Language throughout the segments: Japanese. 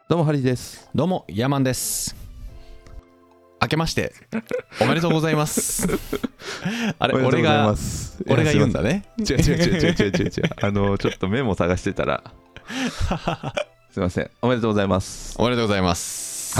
どうもハリーです。 どうもヤーマンです。明けましておめでとうございますあれ俺が言うんだね。 違うちょっとメモ探してたらすいません。おめでとうございます。 おめでとうございます。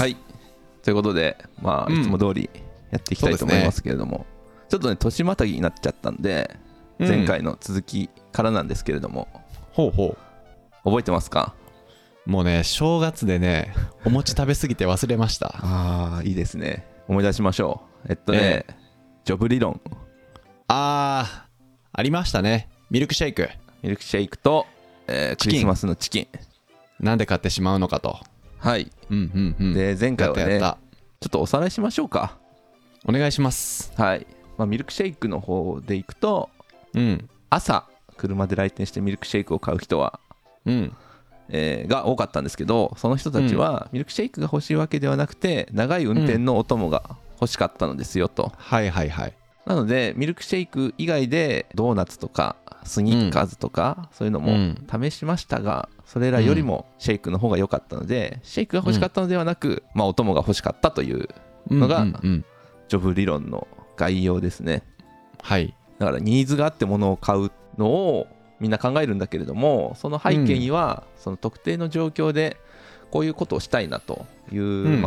はい、ということでいつも通りやっていきたいと思いますけれども、ちょっとね年またぎになっちゃったんで、前回の続きからなんですけれども、 ほうほう、 覚えてますか？ もうね、正月でね、お餅食べ過ぎて忘れましたあー、いいですね。思い出しましょう。ジョブ理論。 ありましたね。ミルクシェイクと、クリスマスのチキン。 なんで買ってしまうのかと。 はい、で前回はね、ちょっとおさらいしましょうか。 お願いします。 はい、ミルクシェイクの方でいくと、朝車で来店してミルクシェイクを買う人は、が多かったんですけど、その人たちはミルクシェイクが欲しいわけではなくて、長い運転のお供が欲しかったのですよと。なのでミルクシェイク以外でドーナツとかスニッカーズとか、そういうのも試しましたが、それらよりもシェイクの方が良かったので、シェイクが欲しかったのではなく、お供が欲しかったというのがジョブ理論の概要ですね。だからニーズがあって物を買うのをみんな考えるんだけれども、その背景にはその特定の状況でこういうことをしたいなという、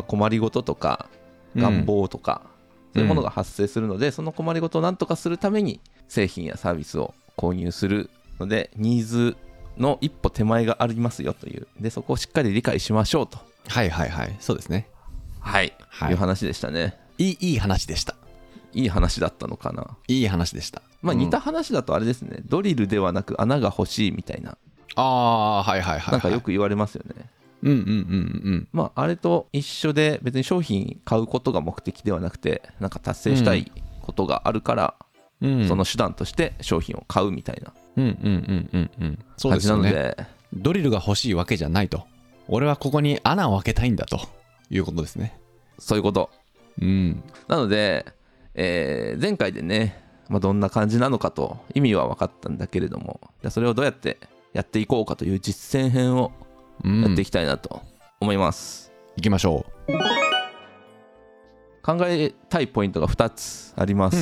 困りごととか願望とか、そういうものが発生するので、その困りごとを何とかするために製品やサービスを購入するので、ニーズの一歩手前がありますよという、でそこをしっかり理解しましょうと。 そうですね。 いう話でしたね。 いい話でした。 いい話だったのかな。 いい話でした。 似た話だとあれですね、ドリルではなく穴が欲しいみたいな、なんかよく言われますよね。あれと一緒で、別に商品買うことが目的ではなくて、なんか達成したいことがあるから、その手段として商品を買うみたいな感じなので、 ドリルが欲しいわけじゃないと、俺はここに穴を開けたいんだということですね。 そういうこと、なので、前回でね、どんな感じなのかと意味は分かったんだけれども、それをどうやってやっていこうかという実践編をやっていきたいなと思います。 いきましょう。 考えたいポイントが2つあります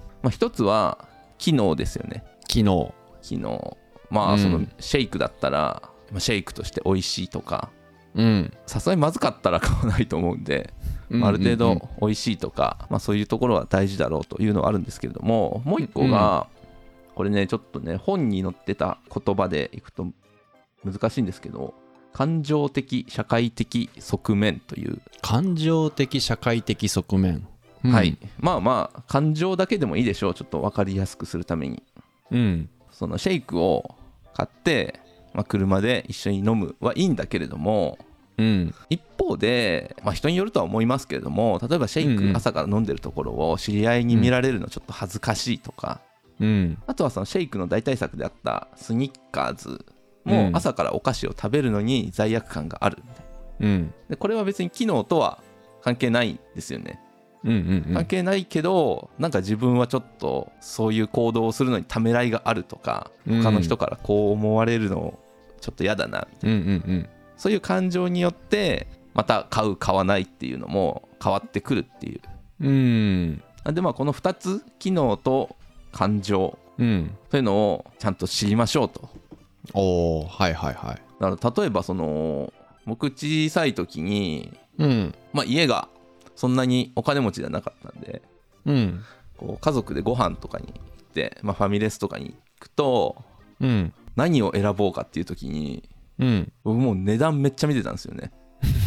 。1つは機能ですよね。機能、そのシェイクだったらシェイクとして美味しいとか、さすがにまずかったら買わないと思うんで、ある程度美味しいとか、そういうところは大事だろうというのはあるんですけれども、もう一個が、これねちょっとね本に載ってた言葉でいくと難しいんですけど、感情的社会的側面という。 感情的社会的側面、 感情だけでもいいでしょう、ちょっと分かりやすくするために。そのシェイクを買って、車で一緒に飲むはいいんだけれども、一方で、人によるとは思いますけれども、例えばシェイク朝から飲んでるところを知り合いに見られるのちょっと恥ずかしいとか、あとはそのシェイクの代替策であったスニッカーズも朝からお菓子を食べるのに罪悪感があるみたいな、でこれは別に機能とは関係ないんですよね。関係ないけど、なんか自分はちょっとそういう行動をするのにためらいがあるとか、他の人からこう思われるのちょっと嫌だなみたいな、そういう感情によってまた買う買わないっていうのも変わってくるっていう。でこの2つ、機能と感情、そういうのをちゃんと知りましょうと。だから例えば僕小さい時に、家がそんなにお金持ちじゃなかったんで、こう家族でご飯とかに行って、ファミレスとかに行くと、何を選ぼうかっていう時に、僕もう値段めっちゃ見てたんですよね。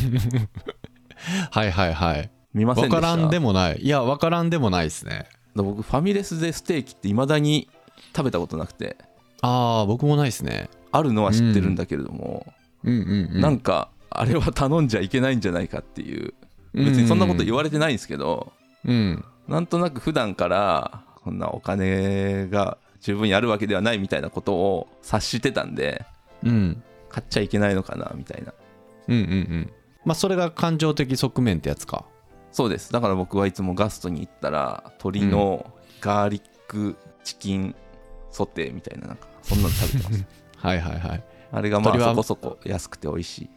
見ませんでした？分からんでもない。いや分からんでもないですね。 僕ファミレスでステーキって未だに食べたことなくて。 僕もないですね。 あるのは知ってるんだけれども、なんかあれは頼んじゃいけないんじゃないかっていう、別にそんなこと言われてないんですけど、なんとなく普段からこんなお金が十分にあるわけではないみたいなことを察してたんで、買っちゃいけないのかなみたいな。 それが感情的側面ってやつか。 そうです。だから僕はいつもガストに行ったら鶏のガーリックチキンソテーみたいな、なんかそんなの食べてます。あれがそこそこ安くて美味しい。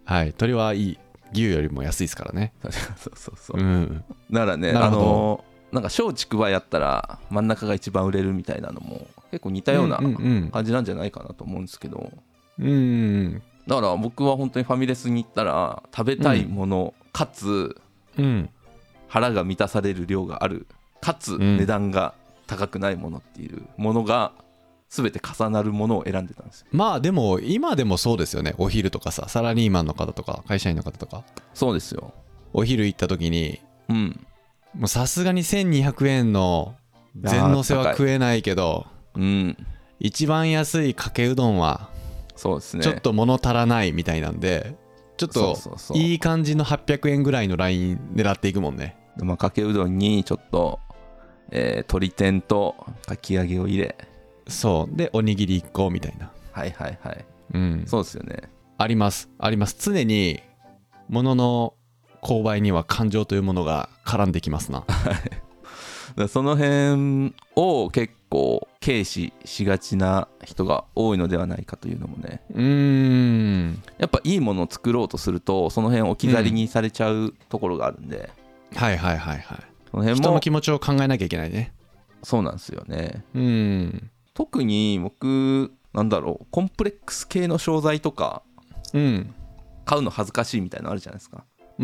はい、鶏はいい、牛よりも安いですからね。 そうそうそう、うん、だからね、なんか松竹梅やったら真ん中が一番売れるみたいなのも結構似たような感じなんじゃないかなと思うんですけど、だから僕は本当にファミレスに行ったら食べたいもの、かつ、腹が満たされる量がある、かつ値段が高くないものっていうものが全て重なるものを選んでたんですよ。 まあでも今でもそうですよね。お昼とかさ、サラリーマンの方とか会社員の方とか、 そうですよ。 お昼行った時に、もうさすがに1200円の全のせは食えないけど、一番安いかけうどんはそうですね、 ちょっと物足らないみたいなんで、ちょっといい感じの800円ぐらいのライン狙っていくもんね。 まあ、かけうどんにちょっと、鶏天とかき揚げを入れ、 そうでおにぎり1個みたいな。 はいはいはい、そうですよね。 ありますあります。常に物の購買には感情というものが絡んできますな。 その辺を結構軽視しがちな人が多いのではないかというのもね。やっぱいいものを作ろうとするとその辺を置き去りにされちゃうところがあるんで、 はいはいはいはい。 その辺も人の気持ちを考えなきゃいけないね。 そうなんですよね。特に僕なんだろう、コンプレックス系の商材とか、買うの恥ずかしいみたいなのあるじゃないですか。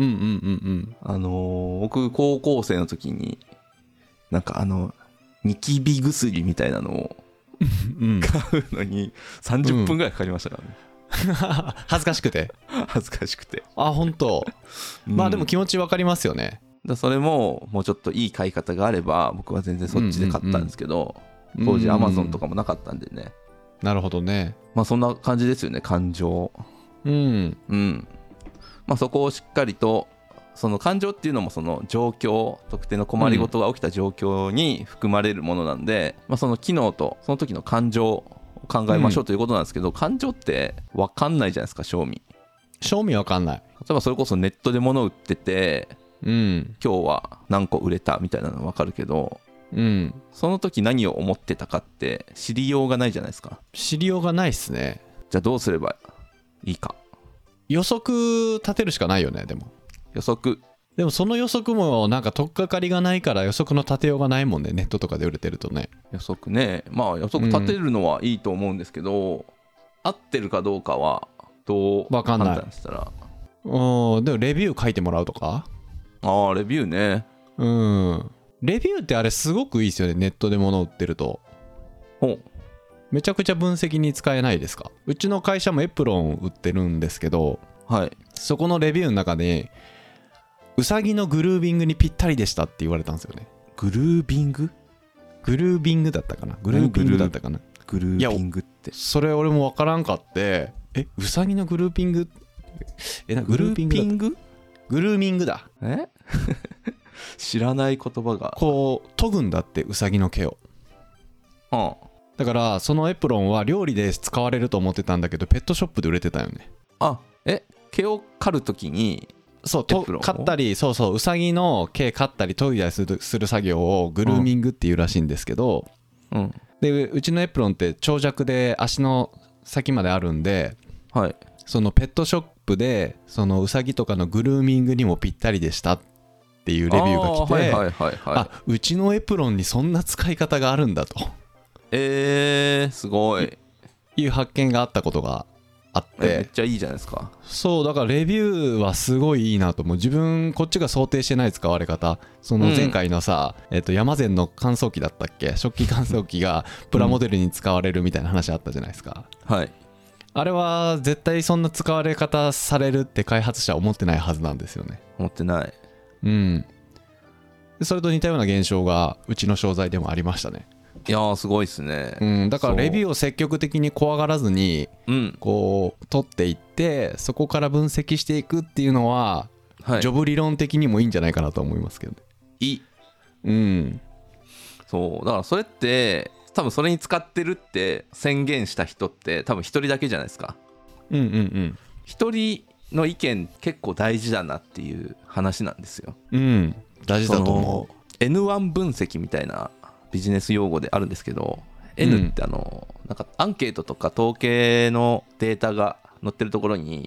僕高校生の時になんかニキビ薬みたいなのを買うのに30分ぐらいかかりましたからね。 恥ずかしくて。 恥ずかしくて。 あ、本当。まあでも気持ち分かりますよね。 それももうちょっといい買い方があれば僕は全然そっちで買ったんですけど、当時 Amazon とかもなかったんでね。 なるほどね。 まあそんな感じですよね、感情。まあそこをしっかりと、その感情っていうのもその状況、特定の困りごとが起きた状況に含まれるものなんで、まあその機能とその時の感情を考えましょうということなんですけど、感情って分かんないじゃないですか、正味分かんない。 例えばそれこそネットで物売ってて、今日は何個売れたみたいなの分かるけど、その時何を思ってたかって知りようがないじゃないですか。 知りようがないっすね。 じゃあどうすればいいか、 予測立てるしかないよね。でも予測、 でもその予測もなんか取っかかりがないから予測の立てようがないもんね、ネットとかで売れてるとね。 予測ね、まあ予測立てるのはいいと思うんですけど、合ってるかどうかはどう判断したら。 でもレビュー書いてもらうとか。 レビューね。 レビューってあれすごくいいですよね、ネットで物売ってると。めちゃくちゃ分析に使えないですか。うちの会社もエプロン売ってるんですけど、そこのレビューの中でウサギのグルービングにぴったりでしたって言われたんですよね。 グルービングだったかな。グルービングだったかな。 グルービングってそれ俺も分からんかって、ウサギのグルーピング、 グルーピング、 グルーミングだ。 知らない言葉がこう研ぐんだって、ウサギの毛を。だからそのエプロンは料理で使われると思ってたんだけど、ペットショップで売れてたよね。 毛を刈るときに刈ったり、ウサギの毛刈ったり研いだりする作業をグルーミングっていうらしいんですけど、でうちのエプロンって長尺で足の先まであるんで、そのペットショップでそのウサギとかのグルーミングにもぴったりでしたっていうレビューが来て、うちのエプロンにそんな使い方があるんだと、 すごいいう発見があったことがあって、 めっちゃいいじゃないですか。 そうだからレビューはすごいいいなと思う。自分こっちが想定してない使われ方、その前回のさ、山善の乾燥機だったっけ、食器乾燥機がプラモデルに使われるみたいな話あったじゃないですか。あれは絶対そんな使われ方されるって開発者は思ってないはずなんですよね。 思ってない。 それと似たような現象がうちの商材でもありましたね。 いやーすごいですね。 だからレビューを積極的に怖がらずに、こう取っていってそこから分析していくっていうのは、ジョブ理論的にもいいんじゃないかなと思いますけどね。 いい。そうだからそれって多分それに使ってるって宣言した人って多分一人だけじゃないですか。一人の意見結構大事だなっていう話なんですよ。 大事だと思う。 N1 分析みたいなビジネス用語であるんですけど、N ってなんかアンケートとか統計のデータが載ってるところに、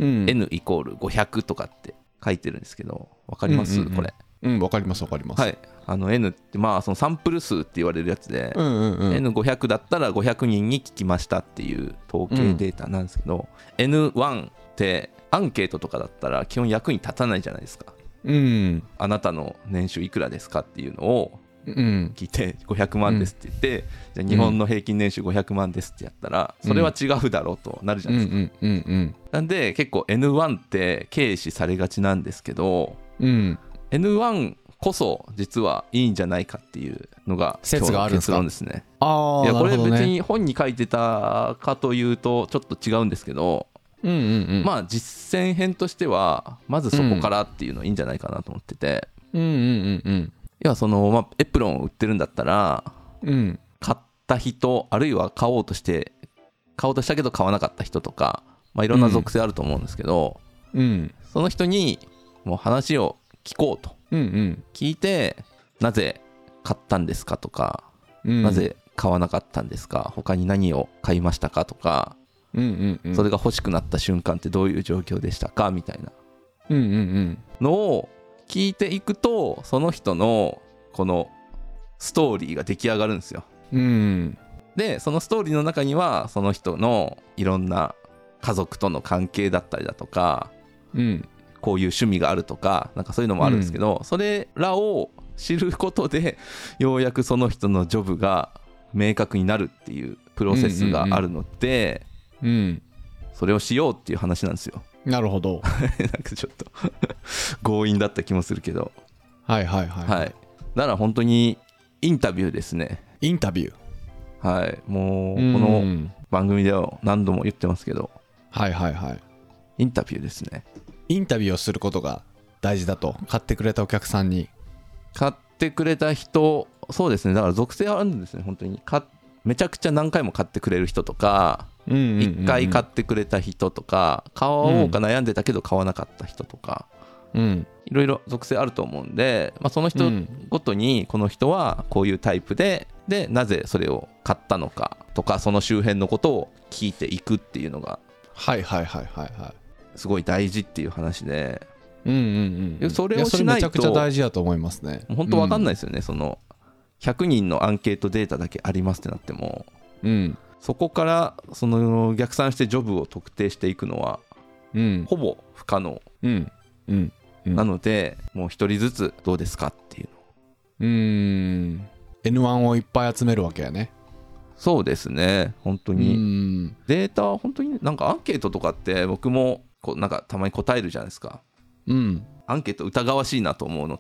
N イコール500とかって書いてるんですけど、分かります、これ。 分かります分かります。 はい、N ってまあそのサンプル数って言われるやつで、N500 だったら500人に聞きましたっていう統計データなんですけど、N1 ってアンケートとかだったら基本役に立たないじゃないですか。あなたの年収いくらですかっていうのを聞いて500万ですって言って、じゃあ日本の平均年収500万ですってやったらそれは違うだろうとなるじゃないですか。なんで結構 N1 って軽視されがちなんですけど、N1 こそ実はいいんじゃないかっていうのが今日の結論ですね。いやこれ別に本に書いてたかというとちょっと違うんですけど、まあ実践編としてはまずそこからっていうのいいんじゃないかなと思ってて、いやその、エプロンを売ってるんだったら、買った人あるいは買おうとしたけど買わなかった人とか、いろんな属性あると思うんですけど、その人にもう話を聞こうと、聞いてなぜ買ったんですかとか、なぜ買わなかったんですか、他に何を買いましたかとか、それが欲しくなった瞬間ってどういう状況でしたかみたいなのを聞いていくと、その人のこのストーリーが出来上がるんですよ。でそのストーリーの中にはその人のいろんな家族との関係だったりだとか、こういう趣味があるとか、なんかそういうのもあるんですけど、それらを知ることでようやくその人のジョブが明確になるっていうプロセスがあるので、それをしようっていう話なんですよ。 なるほど。 なんかちょっと強引だった気もするけど、はいだから本当にインタビューですね。 インタビュー、はい、もうこの番組では何度も言ってますけど、インタビューですね。 インタビューをすることが大事だと。買ってくれたお客さんに、 買ってくれた人、そうですね、だから属性あるんですね。本当にめちゃくちゃ何回も買ってくれる人とか、1回買ってくれた人とか、買おうか悩んでたけど買わなかった人とか、いろいろ属性あると思うんで、その人ごとにこの人はこういうタイプでなぜそれを買ったのかとか、その周辺のことを聞いていくっていうのがすごい大事っていう話で、それをしないとめちゃくちゃ大事だと思いますね。 本当分かんないですよね。その100人のアンケートデータだけありますってなっても、そこからその逆算してジョブを特定していくのはほぼ不可能なので、もう一人ずつどうですかっていうの。 N1 をいっぱい集めるわけやね。 そうですね、本当にデータは本当になんかアンケートとかって僕もなんかたまに答えるじゃないですか。アンケート疑わしいなと思うのって、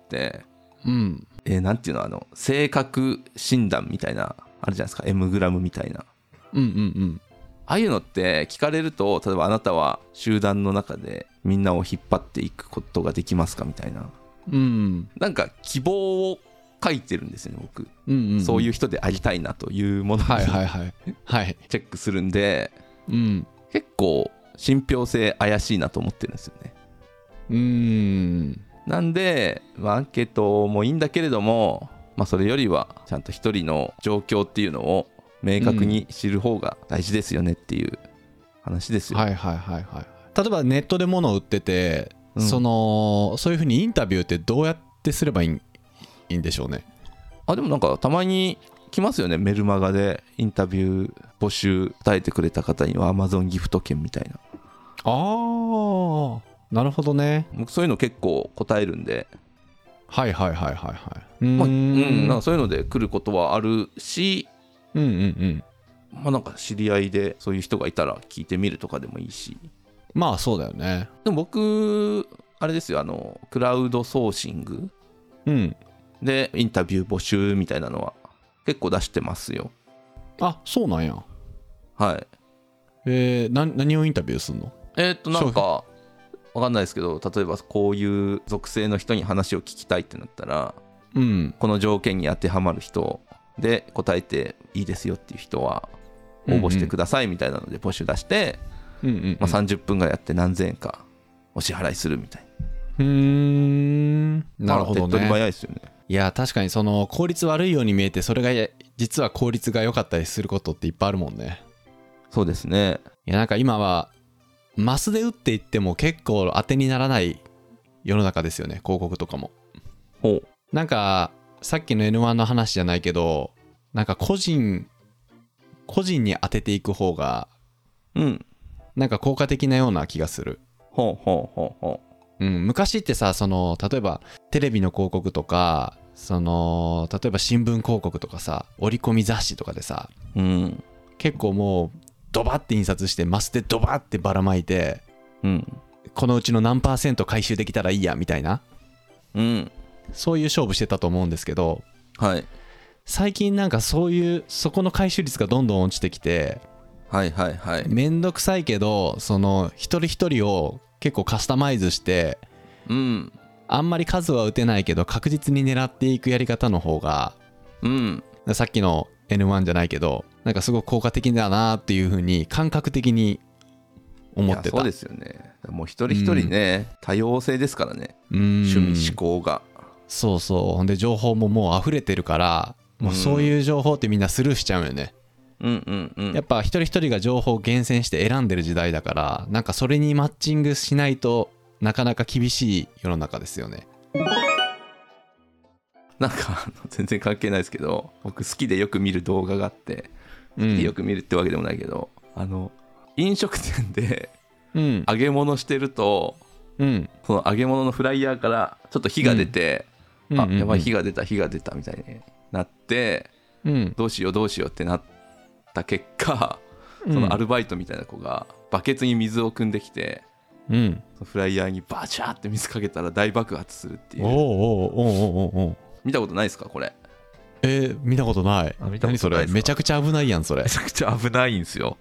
なんていうの、性格診断みたいなあるじゃないですか、エムグラムみたいな。ああいうのって聞かれると、例えばあなたは集団の中でみんなを引っ張っていくことができますかみたいな、なんか希望を書いてるんですよね僕、そういう人でありたいなというものにチェックするんで、結構信憑性怪しいなと思ってるんですよね。なんで、アンケートもいいんだけれども、それよりはちゃんと一人の状況っていうのを明確に知る方が大事ですよねっていう話ですよ。 例えばネットで物を売ってて、そういうふうにインタビューってどうやってすればいいんでしょうね。 でもなんかたまに来ますよね、メルマガでインタビュー募集答えてくれた方には Amazon ギフト券みたいな。 なるほどね。 僕そういうの結構答えるんで、なんかそういうので来ることはあるし、なんか知り合いでそういう人がいたら聞いてみるとかでもいいし。 そうだよね。 でも僕あれですよ、クラウドソーシング、でインタビュー募集みたいなのは結構出してますよ。 そうなんや。何をインタビューするの？ なんか分かんないですけど、例えばこういう属性の人に話を聞きたいってなったら、この条件に当てはまる人で答えていいですよっていう人は応募してくださいみたいなので募集出して、30分ぐらいやって何千円かお支払いするみたいな。なるほどね。 手っ取り早いですよね。 いや確かにその効率悪いように見えて、それが実は効率が良かったりすることっていっぱいあるもんね。 そうですね。 いやなんか今はマスで打っていっても結構当てにならない世の中ですよね、広告とかも。 ほう。 なんかさっきの N1 の話じゃないけど、なんか個人に当てていく方がなんか効果的なような気がする。 ほうほうほうほう。昔ってさ、例えばテレビの広告とか、例えば新聞広告とかさ、折り込み雑誌とかでさ、結構もうドバって印刷してマスでドバってばらまいて、このうちの何%回収できたらいいやみたいな、そういう勝負してたと思うんですけど、 はい、 最近なんかそこの回収率がどんどん落ちてきて、めんどくさいけど、一人一人を結構カスタマイズして、あんまり数は打てないけど確実に狙っていくやり方の方が、さっきの N1 じゃないけど、なんかすごく効果的だなっていう風に感覚的に思ってた。 そうですよね。もう一人一人ね、多様性ですからね、趣味思考が。 そうそう。ほんで情報ももう溢れてるから、もうそういう情報ってみんなスルーしちゃうよね。やっぱ一人一人が情報を厳選して選んでる時代だから、なんかそれにマッチングしないとなかなか厳しい世の中ですよね。 なんか全然関係ないですけど、僕好きでよく見る動画があって、好きでよく見るってわけでもないけど、飲食店で揚げ物してると、その揚げ物のフライヤーからちょっと火が出て、やばい、火が出たみたいになって、どうしようってなった結果、そのアルバイトみたいな子がバケツに水を汲んできて、そのフライヤーにバチャーって水かけたら大爆発するっていう。見たことないですかこれ。 見たことない。何それ、めちゃくちゃ危ないやんそれ。 めちゃくちゃ危ないんですよ。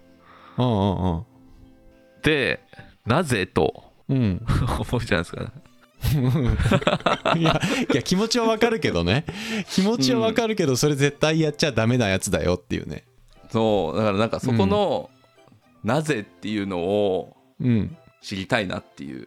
で、なぜと思うじゃないですか。 いや気持ちはわかるけどね、気持ちはわかるけど、それ絶対やっちゃダメなやつだよっていうね。 そうだからなんかそこの、なぜっていうのを知りたいなっていう。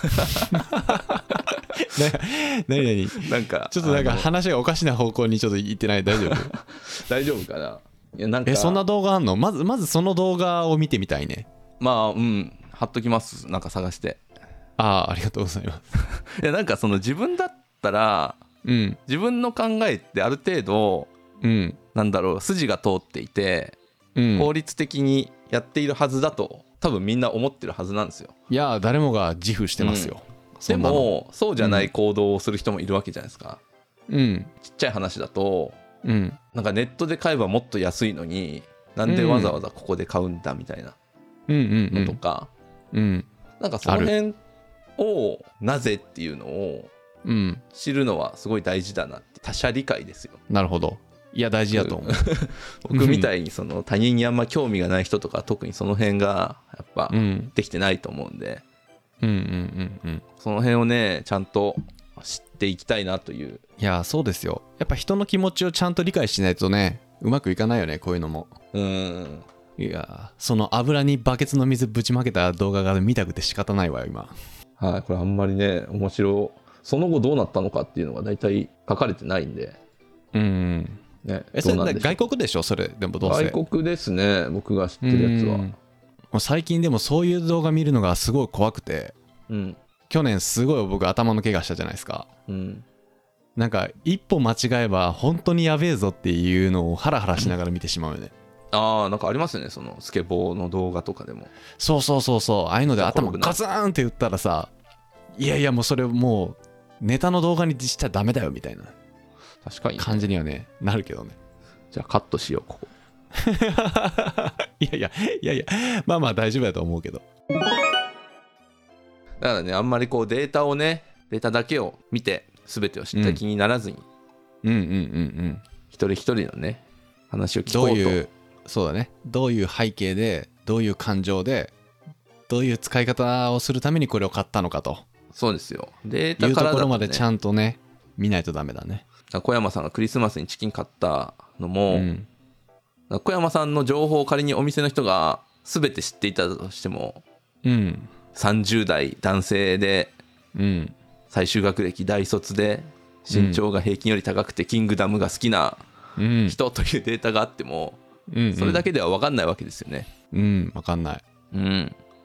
何なんかちょっとなんか話がおかしな方向にちょっと言ってない？大丈夫？ 大丈夫かな。いやなんかそんな動画あんの？まずその動画を見てみたいね。 まあ貼っときます、なんか探して。 ありがとうございます。 いやなんかその自分だったら、自分の考えってある程度、なんだろう、筋が通っていて、効率的にやっているはずだと多分みんな思ってるはずなんですよ。いや誰もが自負してますよ。 でもそうじゃない行動をする人もいるわけじゃないですか。ちっちゃい話だと、なんかネットで買えばもっと安いのになんでわざわざここで買うんだみたいなのとか、なんかその辺をなぜっていうのを知るのはすごい大事だなって。他者理解ですよ。 なるほど。いや大事やと思う。 僕みたいにその他人にあんま興味がない人とか特にその辺がやっぱできてないと思うんで、その辺をねちゃんと知っていきたいなという。 いやそうですよ。やっぱ人の気持ちをちゃんと理解しないとね、うまくいかないよね、こういうのも。いやその油にバケツの水ぶちまけた動画が見たくて仕方ないわよ今。 はい、これあんまりね面白い、その後どうなったのかっていうのが大体書かれてないんで。ね、 それ外国でしょそれ。でもどうせ外国ですね、僕が知ってるやつは。 もう最近でもそういう動画見るのがすごい怖くて、去年すごい僕頭の怪我したじゃないですか。なんか一歩間違えば本当にやべえぞっていうのをハラハラしながら見てしまうよね。 なんかありますよね、そのスケボーの動画とかでも。 そうああいうので頭ガツンって打ったらさ、いやもうそれもうネタの動画にしちゃダメだよみたいな確かに、 感じにはねなるけどね。 じゃあカットしようここ。 いやまあ大丈夫だと思うけど。 だからね、あんまりこうデータだけを見て全てを知った気にならずに、一人一人のね話を聞こうと。 そうだね、どういう背景でどういう感情でどういう使い方をするためにこれを買ったのかと。 そうですよ、データからだとね、いうところまでちゃんとね見ないとダメだね。 小山さんがクリスマスにチキン買ったのも、小山さんの情報を仮にお店の人が全て知っていたとしても、30代男性で、最終学歴大卒で身長が平均より高くてキングダムが好きな人というデータがあっても、それだけでは分かんないわけですよね。 分かんない。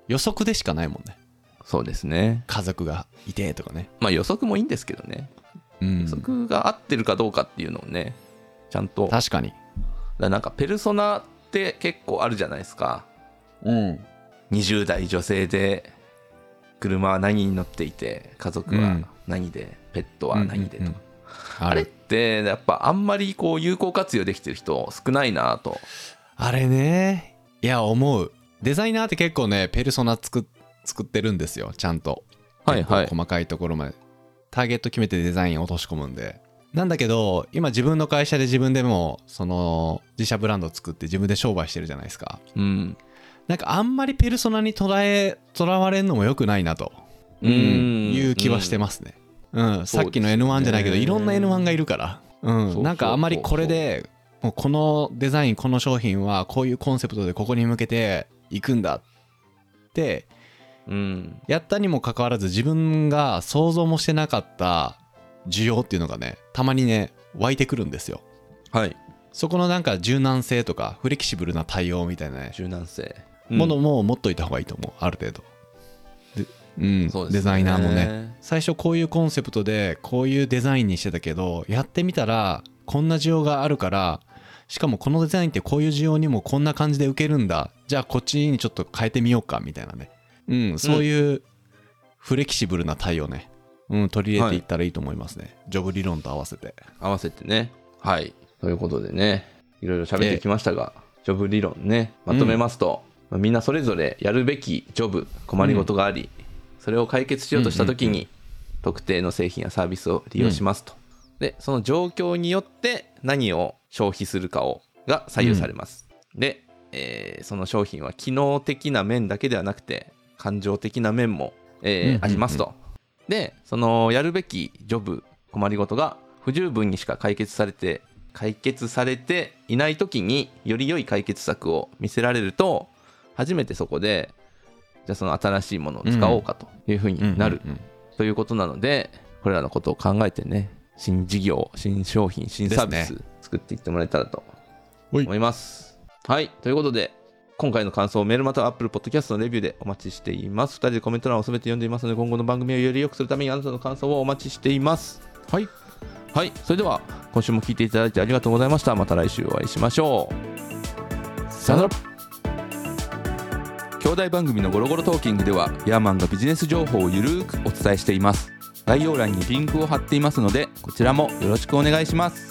予測でしかないもんね。 そうですね。 家族がいてとかね。 まあ予測もいいんですけどね、予測が合ってるかどうかっていうのをねちゃんと。 確かに。 なんかペルソナって結構あるじゃないですか。20代女性で車は何に乗っていて家族は何で、ペットは何でとか、あれってやっぱあんまりこう有効活用できてる人少ないなと。 あれね、いや思う。デザイナーって結構ねペルソナ作ってるんですよ、ちゃんと。はいはい。細かいところまでターゲット決めてデザイン落とし込むんで。なんだけど今自分の会社で自分でもその自社ブランドを作って自分で商売してるじゃないですか。なんかあんまりペルソナにとらわれるのも良くないなという気はしてますね。さっきの N1 じゃないけどいろんな N1 がいるから、なんかあんまりこれでもうこのデザインこの商品はこういうコンセプトでここに向けていくんだってやったにもかかわらず自分が想像もしてなかった需要っていうのがねたまにね湧いてくるんですよ。はい。そこのなんか柔軟性とかフレキシブルな対応みたいなね柔軟性、 ものも持っといた方がいいと思う、ある程度で、そうですね、デザイナーもね最初こういうコンセプトでこういうデザインにしてたけどやってみたらこんな需要があるから、しかもこのデザインってこういう需要にもこんな感じで受けるんだ、じゃあこっちにちょっと変えてみようかみたいなね、そういうフレキシブルな対応ね、取り入れていったらいいと思いますね、ジョブ理論と合わせてね。はい。ということでね、いろいろ喋ってきましたが、ジョブ理論ね、まとめますと、みんなそれぞれやるべきジョブ、困りごとがあり、それを解決しようとしたときに、特定の製品やサービスを利用しますと。で、その状況によって何を消費するかが左右されます。で、その商品は機能的な面だけではなくて、感情的な面も、ありますと。で、そのやるべきジョブ、困りごとが不十分にしか解決されていない時により良い解決策を見せられると、初めてそこでじゃあその新しいものを使おうかというふうになるということなので、これらのことを考えてね、新事業、新商品、新サービス作っていってもらえたらと思います。はい、ということで今回の感想をメールまたは Apple Podcast のレビューでお待ちしています。2人でコメント欄を全て読んでいますので、今後の番組をより良くするためにあなたの感想をお待ちしています。はいはい、それでは今週も聞いていただいてありがとうございました。また来週お会いしましょう。さよなら。兄弟番組のゴロゴロトーキングではヤーマンがビジネス情報をゆるーくお伝えしています。概要欄にリンクを貼っていますので、こちらもよろしくお願いします。